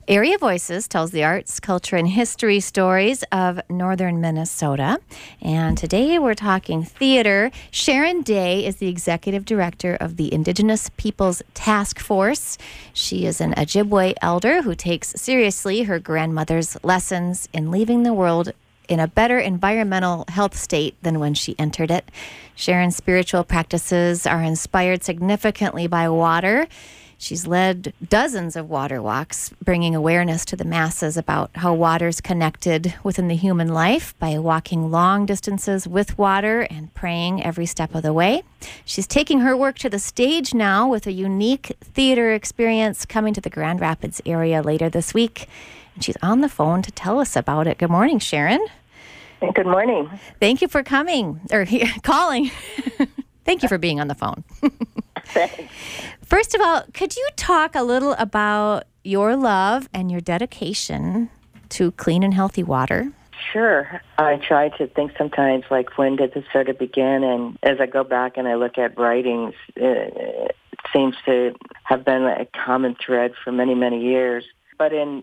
Area Voices tells the arts, culture, and history stories of northern Minnesota. And today we're talking theater. Sharon Day is the executive director of the Indigenous Peoples Task Force. She is an Ojibwe elder who takes seriously her grandmother's lessons in leaving the world in a better environmental health state than when she entered it. Sharon's spiritual practices are inspired significantly by water. She's led dozens of water walks, bringing awareness to the masses about how water's connected within the human life by walking long distances with water and praying every step of the way. She's taking her work to the stage now with a unique theater experience coming to the Grand Rapids area later this week. And she's on the phone to tell us about it. Good morning, Sharon. Good morning. Thank you for coming, or calling. Thank you for being on the phone. Thanks. First of all, could you talk a little about your love and your dedication to clean and healthy water? Sure. I try to think sometimes, like, when did this sort of begin? And as I go back and I look at writings, it seems to have been a common thread for many, many years. But in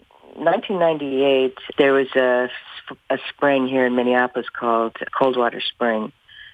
1998, there was a spring here in Minneapolis called Coldwater Spring.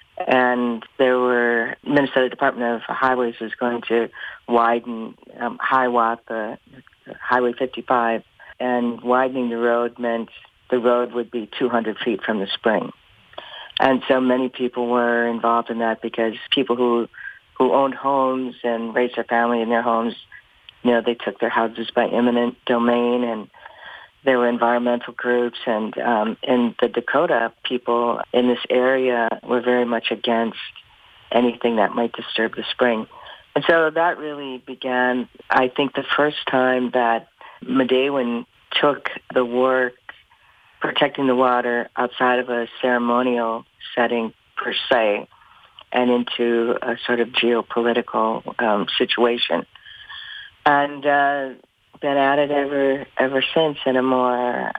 And Minnesota Department of Highways was going to widen Hiawatha, Highway 55, and widening the road meant the road would be 200 feet from the spring. And so many people were involved in that because people who owned homes and raised their family in their homes, they took their houses by eminent domain, and there were environmental groups, and the Dakota people in this area were very much against anything that might disturb the spring. And so that really began, I think, the first time that Medewan took the work protecting the water outside of a ceremonial setting per se and into a sort of geopolitical situation. And been at it ever since in a more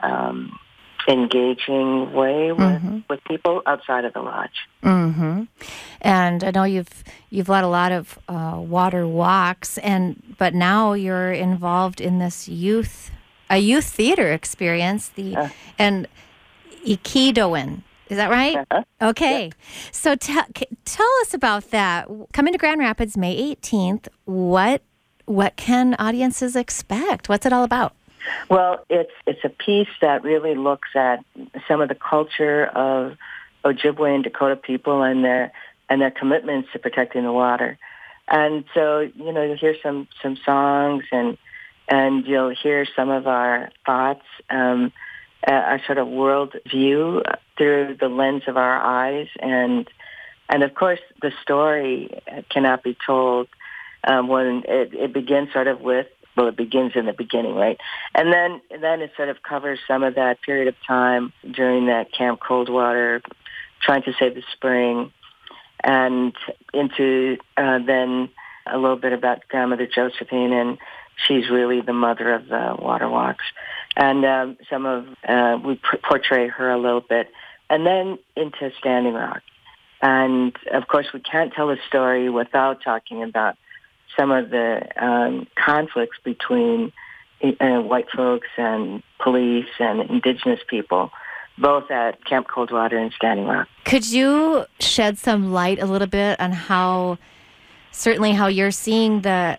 engaging way with people outside of the lodge. Mm-hmm. And I know you've led a lot of water walks, but now you're involved in this youth theater experience, and Ikidoan. Is that right? Uh-huh. Okay. Yep. So tell us about that. Coming to Grand Rapids May 18th, what can audiences expect? What's it all about? Well, it's a piece that really looks at some of the culture of Ojibwe and Dakota people and their commitments to protecting the water. And so, you'll hear some songs and you'll hear some of our thoughts, our sort of world view through the lens of our eyes. And of course, the story cannot be told when it begins sort of it begins in the beginning, right? And then it sort of covers some of that period of time during that Camp Coldwater, trying to save the spring, and into then a little bit about Grandmother Josephine, and she's really the mother of the water walks. And we portray her a little bit, and then into Standing Rock. And of course, we can't tell a story without talking about some of the conflicts between white folks and police and Indigenous people, both at Camp Coldwater and Standing Rock. Could you shed some light a little bit on how you're seeing the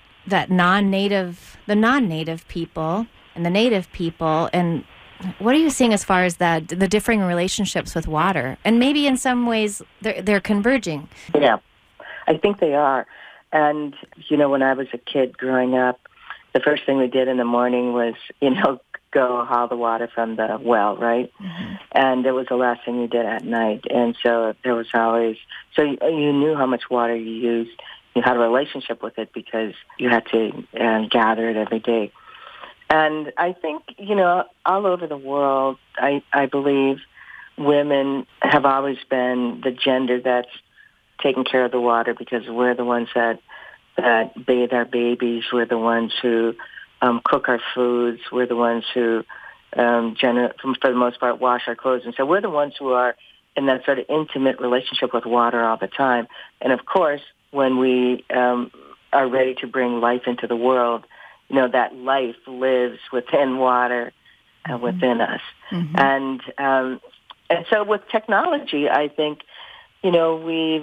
non-native people and the native people, and what are you seeing as far as the differing relationships with water? And maybe in some ways they're converging. Yeah, I think they are. And, when I was a kid growing up, the first thing we did in the morning was, go haul the water from the well, right? Mm-hmm. And it was the last thing you did at night. And so there was always, you knew how much water you used. You had a relationship with it because you had to gather it every day. And I think, all over the world, I believe women have always been the gender that's taking care of the water, because we're the ones that bathe our babies. We're the ones who cook our foods. We're the ones who, for the most part, wash our clothes. And so we're the ones who are in that sort of intimate relationship with water all the time. And of course, when we are ready to bring life into the world, that life lives within water and within us. And so with technology, I think, we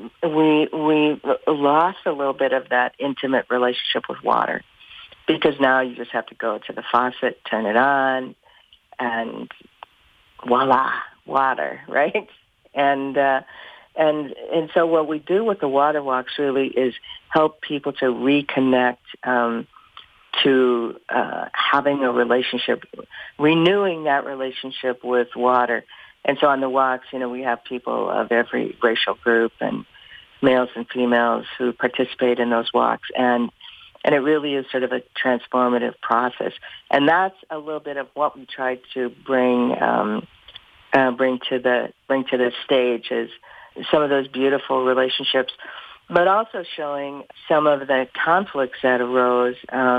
lost a little bit of that intimate relationship with water, because now you just have to go to the faucet, turn it on, and voila, water, right? And so what we do with the water walks really is help people to reconnect to having a relationship, renewing that relationship with water. And so on the walks, we have people of every racial group and males and females who participate in those walks. And it really is sort of a transformative process. And that's a little bit of what we tried to bring to the stage, is some of those beautiful relationships, but also showing some of the conflicts that arose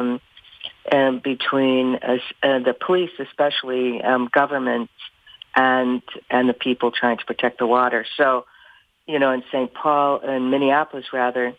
between the police, especially government, and the people trying to protect the water. So, in St. Paul, in Minneapolis rather,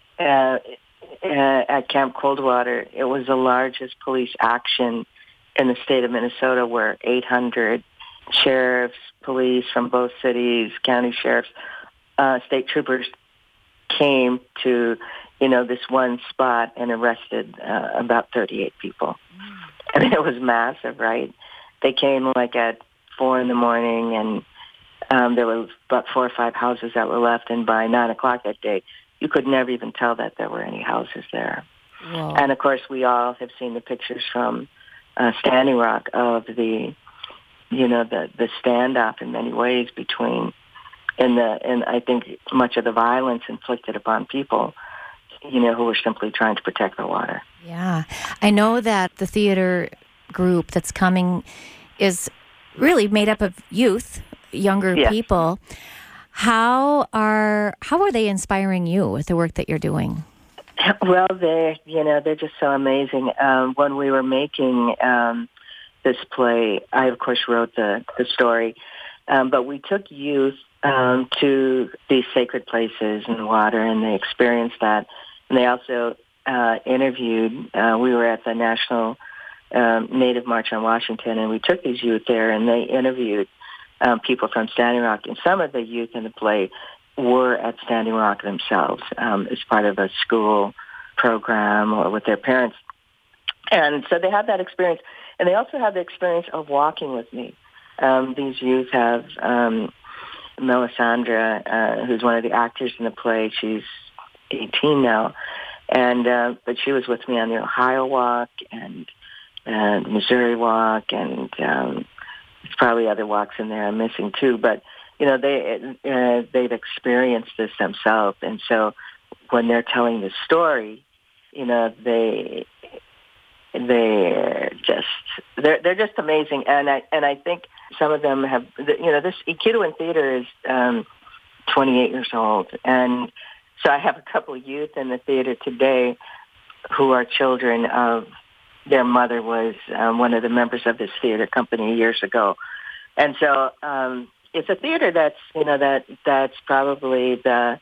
at Camp Coldwater, it was the largest police action in the state of Minnesota, where 800 sheriffs, police from both cities, county sheriffs, state troopers came to, this one spot and arrested about 38 people. I mean, it was massive, right? They came like at 4 a.m, and there were about 4 or 5 houses that were left, and by 9 o'clock that day, you could never even tell that there were any houses there. Whoa. And of course, we all have seen the pictures from Standing Rock of the standoff in many ways between, and I think much of the violence inflicted upon people, who were simply trying to protect the water. Yeah. I know that the theater group that's coming is really made up of youth, younger people. How are they inspiring you with the work that you're doing? Well, they're just so amazing. When we were making this play, I of course wrote the story, but we took youth to these sacred places in the water, and they experienced that. And they also interviewed. We were at the National Native March on Washington, and we took these youth there, and they interviewed people from Standing Rock. And some of the youth in the play were at Standing Rock themselves as part of a school program or with their parents. And so they had that experience. And they also had the experience of walking with me. These youth have Melisandre, who's one of the actors in the play. She's 18 now. And but she was with me on the Ohio Walk and the Missouri Walk, and there's probably other walks in there I'm missing too. But they've experienced this themselves, and so when they're telling the story, they're just amazing. And I think some of them have, this Ikituan Theater is 28 years old, and so I have a couple of youth in the theater today who are children of their mother was one of the members of this theater company years ago. And so it's a theater that's probably the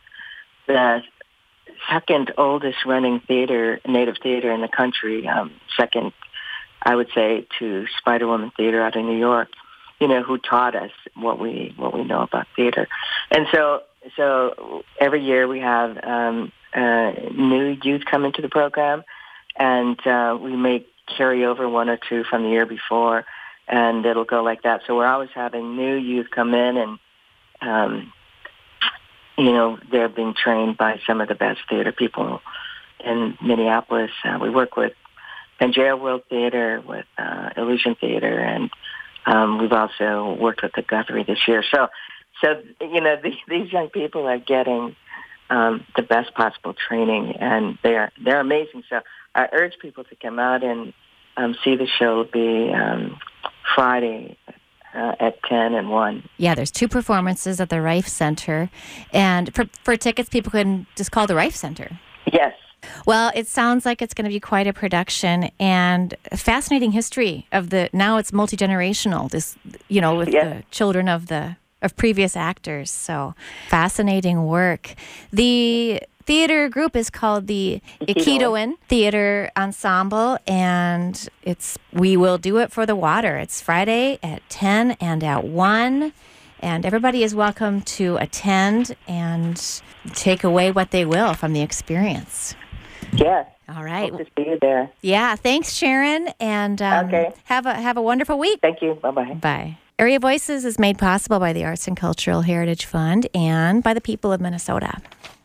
second oldest running native theater in the country, second, I would say, to Spider-Woman Theater out of New York, who taught us what we know about theater. And so every year we have new youth come into the program, and we may carry over one or two from the year before, and it'll go like that. So we're always having new youth come in, and they're being trained by some of the best theater people in Minneapolis. We work with Pangea World Theater, with Illusion Theater, and we've also worked with the Guthrie this year. So these young people are getting the best possible training, and they're amazing. So I urge people to come out and see the show. It'll be Friday at 10 and 1. Yeah, there's 2 performances at the Rife Center. And for tickets, people can just call the Rife Center. Yes. Well, it sounds like it's going to be quite a production, and a fascinating history of now it's multi-generational, this, with the children of previous actors. So fascinating work. The theater group is called the Ikidoan Theater Ensemble, and we will do it for the water. It's Friday at 10 and at 1, and everybody is welcome to attend and take away what they will from the experience. Yes. All right. Hope to see you there. Yeah. Thanks, Sharon, and have a wonderful week. Thank you. Bye-bye. Bye. Area Voices is made possible by the Arts and Cultural Heritage Fund and by the people of Minnesota.